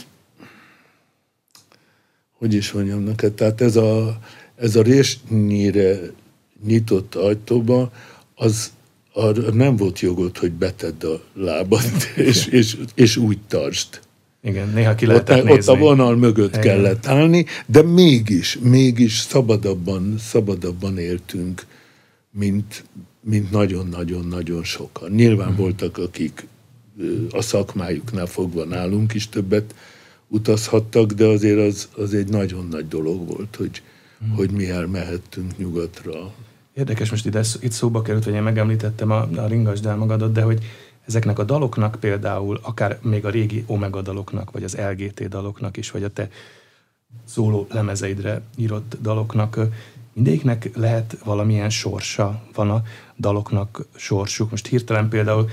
hogy is mondjam neked, tehát ez a résnyire nyitott ajtóba, az arra nem volt jogod, hogy betedd a lábad, és úgy tartsd. Igen, néha ki lehetett nézni. Ott a vonal mögött kellett állni, de mégis szabadabban éltünk, mint nagyon-nagyon-nagyon sokan. Nyilván voltak, akik a szakmájuknál fogva nálunk is többet utazhattak, de azért az egy nagyon nagy dolog volt, hogy mi elmehettünk nyugatra. Érdekes, most itt szóba került, hogy én megemlítettem a Ringasd el magadat, de hogy ezeknek a daloknak például, akár még a régi Omega daloknak, vagy az LGT daloknak is, vagy a te szóló lemezeidre írott daloknak, mindegyiknek lehet valamilyen sorsa, van a daloknak sorsuk. Most hirtelen például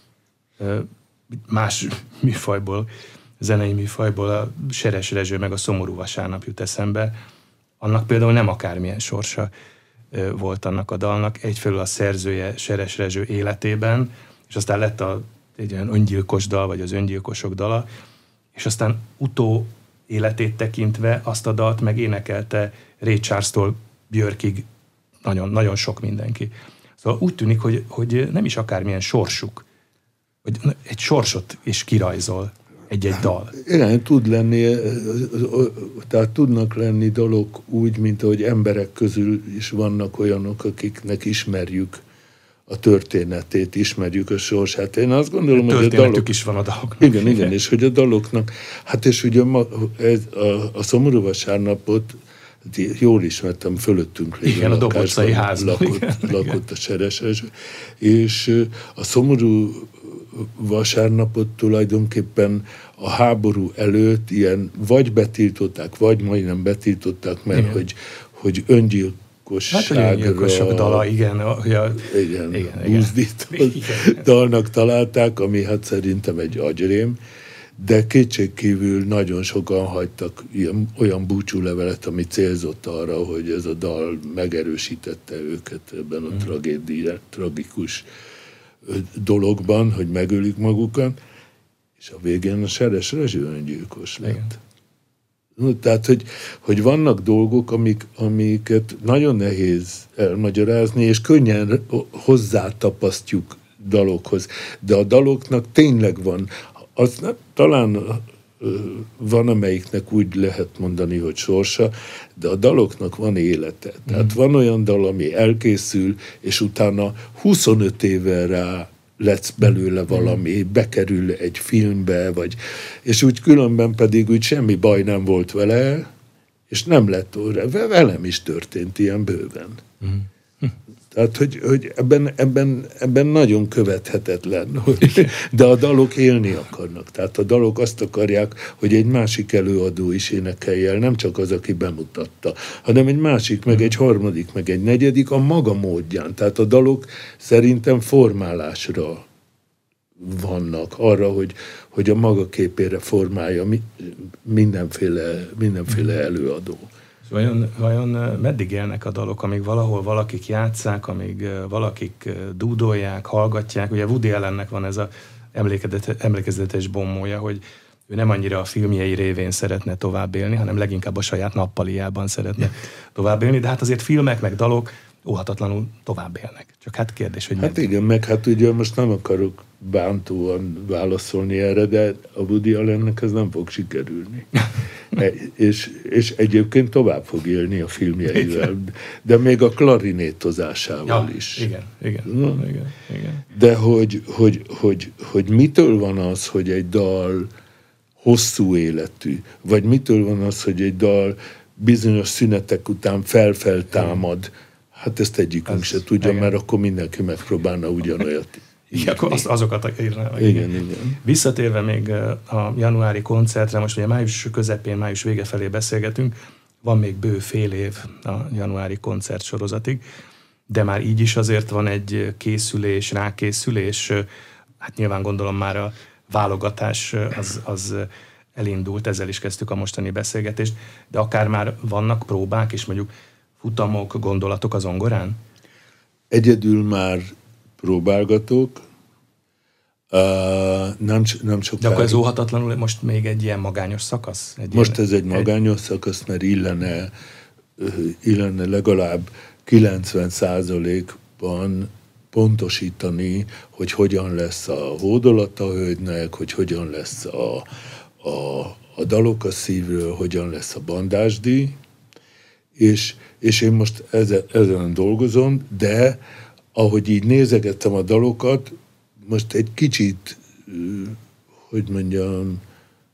más műfajból, zenei műfajból a Seres Rezső meg a Szomorú vasárnap jut eszembe. Annak például nem akármilyen sorsa volt annak a dalnak. Egyfelől a szerzője Seres Rezső életében, és aztán lett egy olyan öngyilkos dal, vagy az öngyilkosok dala, és aztán életét tekintve azt a dalt megénekelte Ray Charles-tól Björkig nagyon, nagyon sok mindenki. Szóval úgy tűnik, hogy nem is akármilyen sorsuk, hogy egy sorsot is kirajzol egy-egy dal. Igen, tud lenni, tehát tudnak lenni dalok úgy, mint ahogy emberek közül is vannak olyanok, akiknek ismerjük a történetét, ismerjük a sorsát. Én azt gondolom, hogy a dalok... is van a daloknak. Igen, és hogy a daloknak... Hát és ugye a Szomorú vasárnapot jól ismertem, fölöttünk lévő a Dobocai házban lakott a Seres Rezső, és a Szomorú vasárnapot tulajdonképpen a háború előtt ilyen vagy betiltották, vagy majdnem betiltották, mert hogy öngyilkosságra... Hát, öngyilkosok dala, igen, buzdított dalnak találták, ami hát szerintem egy agyrém, de kétségkívül nagyon sokan hagytak olyan búcsúlevelet, ami célzott arra, hogy ez a dal megerősítette őket ebben a tragikus dologban, hogy megölik magukat, és a végén a Seres Rezső öngyilkos lett. Tehát, hogy vannak dolgok, amiket nagyon nehéz elmagyarázni, és könnyen hozzátapasztjuk dalokhoz. De a daloknak tényleg van. Talán van, amelyiknek úgy lehet mondani, hogy sorsa, de a daloknak van élete. Tehát van olyan dal, ami elkészül, és utána 25 évvel rá lesz belőle valami, bekerül egy filmbe, és úgy különben pedig úgy semmi baj nem volt vele, És nem lett óra. Velem is történt ilyen bőven. Tehát, hogy ebben nagyon követhetetlen, de a dalok élni akarnak. Tehát a dalok azt akarják, hogy egy másik előadó is énekelje el, nem csak az, aki bemutatta, hanem egy másik, meg egy harmadik, meg egy negyedik a maga módján. Tehát a dalok szerintem formálásra vannak, arra, hogy a maga képére formálja mindenféle előadó. Vajon meddig élnek a dalok, amíg valahol valakik játsszák, amíg valakik dúdolják, hallgatják? Ugye Woody Allennek van ez az emlékezetes bombója, hogy ő nem annyira a filmjei révén szeretne tovább élni, hanem leginkább a saját nappaliában szeretne tovább élni, de hát azért filmek meg dalok óhatatlanul tovább élnek. Csak hát kérdés, hogy hát igen, meg hát ugye most nem akarok bántóan válaszolni erre, de a Woody Allennek ez nem fog sikerülni. És egyébként tovább fog élni a filmjeivel, de még a klarinétozásával is. Igen. De hogy mitől van az, hogy egy dal hosszú életű, vagy mitől van az, hogy egy dal bizonyos szünetek után feltámad, hát ezt egyikünk se tudja, mert akkor mindenki megpróbálna ugyanolyat. Igen, akkor azokat írná. Igen. Visszatérve még a januári koncertre, most ugye május közepén, május vége felé beszélgetünk, van még bő fél év a januári koncert sorozatig, de már így is azért van egy készülés, rákészülés, hát nyilván gondolom már a válogatás az elindult, ezzel is kezdtük a mostani beszélgetést, de akár már vannak próbák és mondjuk futamok, gondolatok az zongorán? Egyedül már próbálgatok. Nem sokáig. De akkor ez óhatatlanul most még egy ilyen magányos szakasz? Ez egy magányos szakasz, mert illene legalább 90%-ban pontosítani, hogy hogyan lesz a hódolata a hölgynek, hogy hogyan lesz a dalok a szívről, hogyan lesz a bandásdíj, és én most ezen dolgozom, de ahogy így nézegettem a dalokat, most egy kicsit, hogy mondjam,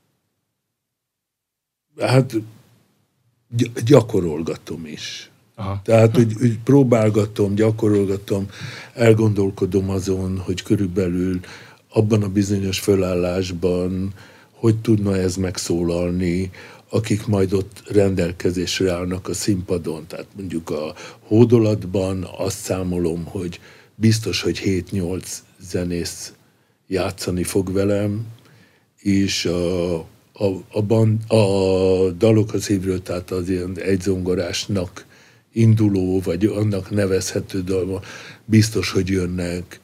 hát gyakorolgatom is. Aha. Tehát, hogy próbálgatom, gyakorolgatom, elgondolkodom azon, hogy körülbelül abban a bizonyos fölállásban, hogy tudna ez megszólalni, akik majd ott rendelkezésre állnak a színpadon. Tehát mondjuk a hódolatban azt számolom, hogy biztos, hogy 7-8 zenész játszani fog velem, és a dalok a szívről, tehát az ilyen egyzongorásnak induló, vagy annak nevezhető dalban biztos, hogy jönnek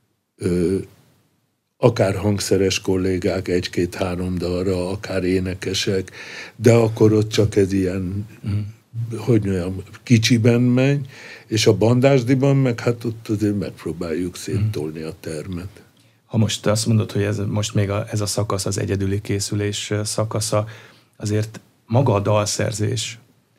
akár hangszeres kollégák 1-2-3 dalra, akár énekesek, de akkor ott csak ez ilyen, hogy mondjam, kicsiben megy, és a bandásdiban meg hát ott azért megpróbáljuk széttolni a termet. Ha most azt mondod, hogy most még ez a szakasz, az egyedüli készülés szakasza, azért maga a dalszerzés,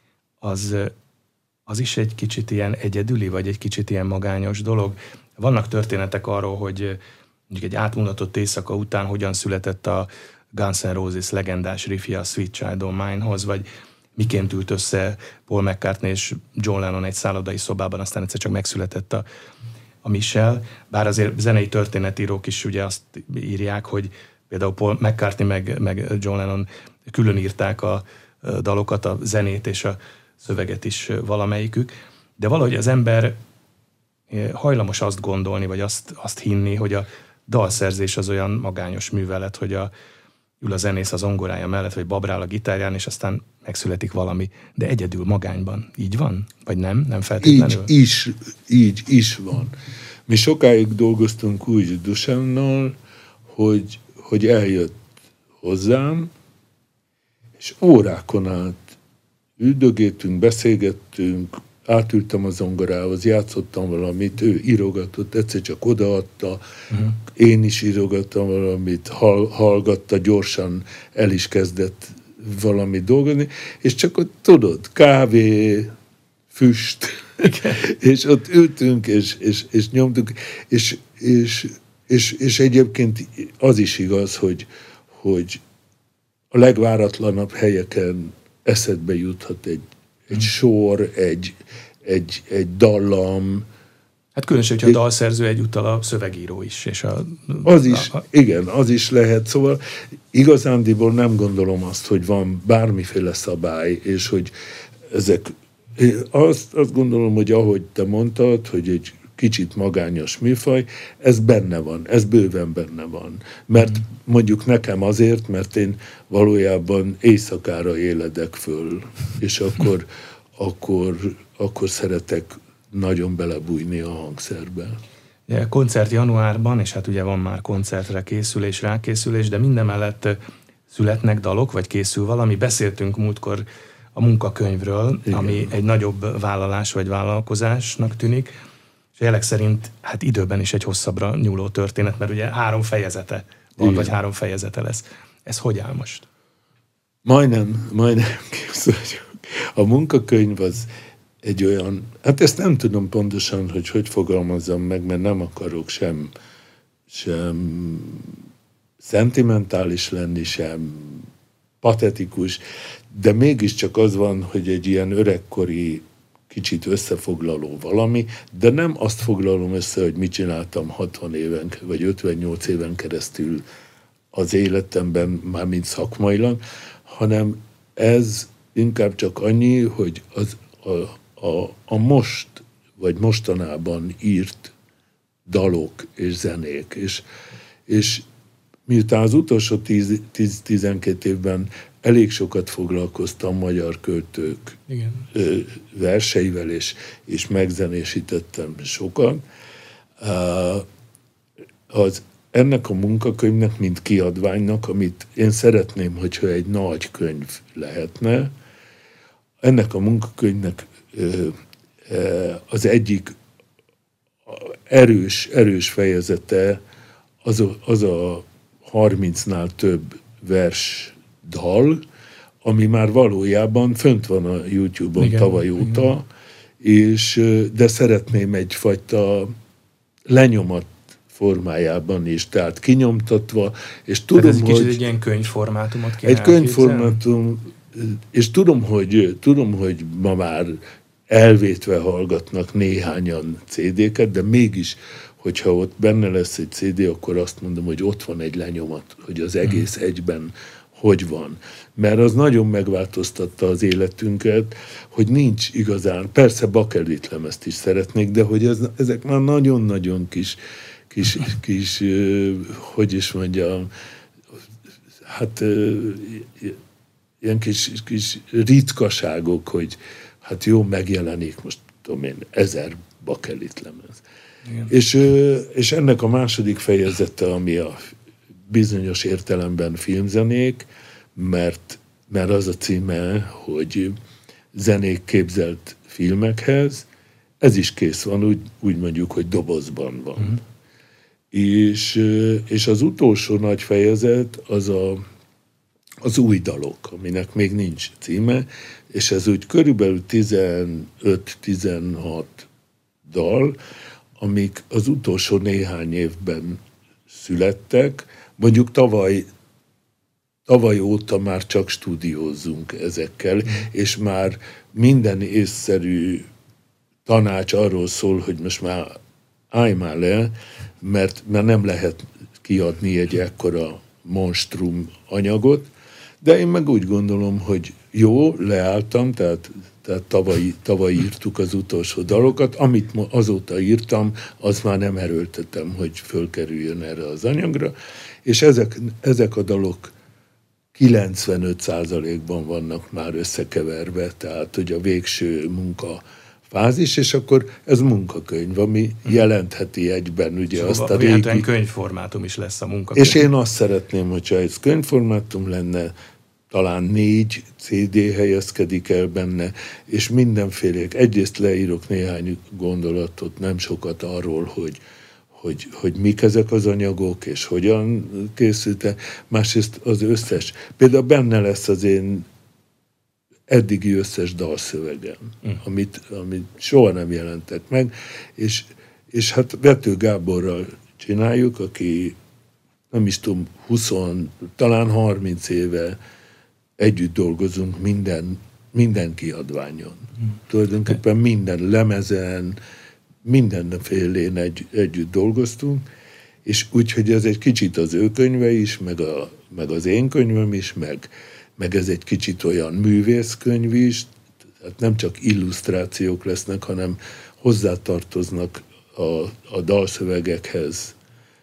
az is egy kicsit ilyen egyedüli, vagy egy kicsit ilyen magányos dolog. Vannak történetek arról, hogy mondjuk egy átmulatott éjszaka után hogyan született a Guns N' Roses legendás riffje a Sweet Child O' Mine-hoz, vagy miként ült össze Paul McCartney és John Lennon egy szállodai szobában, aztán egyszer csak megszületett a Michelle. Bár azért zenei történetírók is ugye azt írják, hogy például Paul McCartney meg John Lennon külön írták a dalokat, a zenét és a szöveget is valamelyikük, de valahogy az ember hajlamos azt gondolni, vagy azt hinni, hogy a dalszerzés az olyan magányos művelet, hogy ül a zenész az zongorája mellett, vagy babrál a gitárján, és aztán megszületik valami, de egyedül magányban. Így van? Vagy nem? Nem feltétlenül? Így is van. Mi sokáig dolgoztunk úgy Dusánnal, hogy eljött hozzám, és órákon át üldögéltünk, beszélgettünk, átültem a zongorához, játszottam valamit, ő írogatott, egyszer csak odaadta, én is írogattam valamit, hallgatta, gyorsan el is kezdett valamit dolgozni, és csak ott tudod, kávé, füst, és ott ültünk, és nyomtuk, és egyébként az is igaz, hogy a legváratlanabb helyeken eszedbe juthat egy sor, egy dallam. Hát különösen, hogyha a dalszerző egyúttal a szövegíró is. És igen, az is lehet. Szóval igazándiból nem gondolom azt, hogy van bármiféle szabály, és hogy ezek... Azt gondolom, hogy ahogy te mondtad, hogy egy kicsit magányos műfaj, ez benne van, ez bőven benne van. Mert mondjuk nekem azért, mert én valójában éjszakára éledek föl, és akkor szeretek nagyon belebújni a hangszerbe. Koncert januárban, és hát ugye van már koncertre készülés, rákészülés, de mindemellett születnek dalok, vagy készül valami. Beszéltünk múltkor a munkakönyvről, igen, ami egy nagyobb vállalás vagy vállalkozásnak tűnik, és jelek szerint hát időben is egy hosszabbra nyúló történet, mert ugye 3 fejezete van, igen, vagy 3 fejezete lesz. Ez hogy áll most? Majdnem kész vagyok. A munkakönyv az egy olyan, hát ezt nem tudom pontosan, hogy fogalmazzam meg, mert nem akarok sem szentimentális lenni, sem patetikus, de mégiscsak az van, hogy egy ilyen öregkori, kicsit összefoglaló valami, de nem azt foglalom össze, hogy mit csináltam 60 éven, vagy 58 éven keresztül az életemben, mármint szakmailag, hanem ez inkább csak annyi, hogy a most, vagy mostanában írt dalok és zenék, és miután az utolsó 10-12 évben elég sokat foglalkoztam magyar költők, igen, verseivel, és megzenésítettem sokat. Ennek a munkakönyvnek, mint kiadványnak, amit én szeretném, hogyha egy nagy könyv lehetne, ennek a munkakönyvnek az egyik erős fejezete az a 30-nál több dal, ami már valójában fönt van a YouTube-on, igen, tavaly óta, de szeretném egyfajta lenyomat formájában is, tehát kinyomtatva, és tudom, ez egy kicsit egy ilyen könyvformátumot kéne egy könyvformátum, és tudom, hogy ma már elvétve hallgatnak néhányan CD-ket, de mégis, hogyha ott benne lesz egy CD, akkor azt mondom, hogy ott van egy lenyomat, hogy az egész egyben hogy van. Mert az nagyon megváltoztatta az életünket, hogy nincs igazán, persze bakelit lemezt is szeretnék, de hogy ezek már nagyon-nagyon kis hogy is mondjam, hát ilyen kis ritkaságok, hogy hát jó, megjelenik most, tudom én, 1000 bakelit lemez. És ennek a második fejezete, ami a bizonyos értelemben filmzenék, mert az a címe, hogy zenék képzelt filmekhez, ez is kész van, úgy mondjuk, hogy dobozban van. Uh-huh. És az utolsó nagy fejezet az új dalok, aminek még nincs címe, és ez úgy körülbelül 15-16 dal, amik az utolsó néhány évben születtek. Mondjuk tavaly óta már csak stúdiózzunk ezekkel, és már minden észszerű tanács arról szól, hogy most már állj már le, mert nem lehet kiadni egy ekkora monstrum anyagot, de én meg úgy gondolom, hogy jó, leálltam, tehát tavaly írtuk az utolsó dalokat, amit azóta írtam, az már nem erőltetem, hogy fölkerüljön erre az anyagra, és ezek a dalok 95%-ban vannak már összekeverve, tehát hogy a végső munka fázis, és akkor ez munkakönyv, ami jelentheti egyben ugye szóval azt a régi... könyvformátum is lesz a munkakönyv. És én azt szeretném, hogyha ez könyvformátum lenne, talán 4 CD helyezkedik el benne, és mindenféle, egyrészt leírok néhány gondolatot, nem sokat arról, hogy mik ezek az anyagok, és hogyan készültek, másrészt az összes. Például benne lesz az én eddigi összes dalszövegem, amit soha nem jelentek meg, és hát Vető Gáborral csináljuk, aki nem is tudom, 20, talán 30 éve együtt dolgozunk minden kiadványon. Tulajdonképpen minden lemezen, mindenfélén együtt dolgoztunk, és úgyhogy ez egy kicsit az ő könyve is, meg az én könyvem is, meg ez egy kicsit olyan művészkönyv is, tehát nem csak illusztrációk lesznek, hanem hozzátartoznak a dalszövegekhez,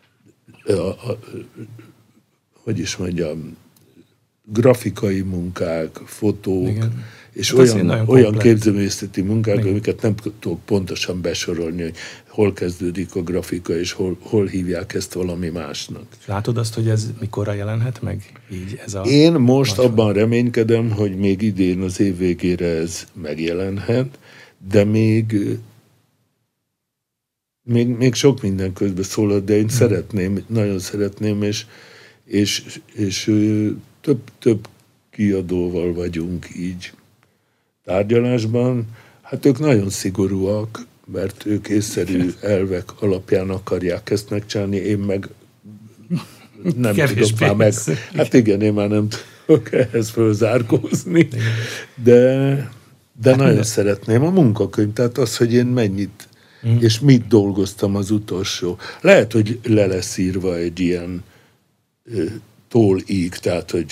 hogy is mondjam, grafikai munkák, fotók, igen. És hát olyan képzőművészeti munkák, igen. Amiket nem tudok pontosan besorolni, hogy hol kezdődik a grafika, és hol hívják ezt valami másnak. Látod azt, hogy ez mikorra jelenhet meg? Így ez Én most abban reménykedem, hogy még idén az év végére ez megjelenhet, de még sok minden szólhat, de én szeretném, nagyon szeretném, és több kiadóval vagyunk így tárgyalásban. Hát ők nagyon szigorúak, mert ők észszerű elvek alapján akarják ezt megcsinálni, én meg nem tudok már meg. Hát igen, én már nem tudok ehhez fölzárkózni, de nagyon szeretném a munkakönyv, tehát az, hogy én mennyit és mit dolgoztam az utolsó. Lehet, hogy le lesz írva egy ilyen tólig, tehát, hogy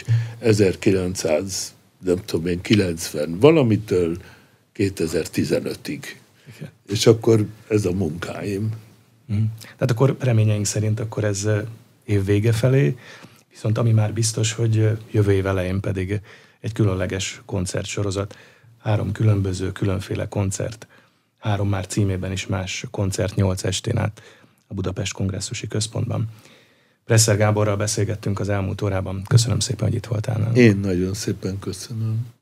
1990 valamitől 2015-ig. Igen. És akkor ez a munkáim. Tehát akkor reményeink szerint akkor ez év vége felé, viszont ami már biztos, hogy jövő év elején pedig egy különleges koncertsorozat, 3 különféle koncert, 3 már címében is más koncert 8 estén át a Budapest Kongresszusi Központban. Presser Gáborral beszélgettünk az elmúlt órában. Köszönöm szépen, hogy itt voltál. Én nagyon szépen köszönöm.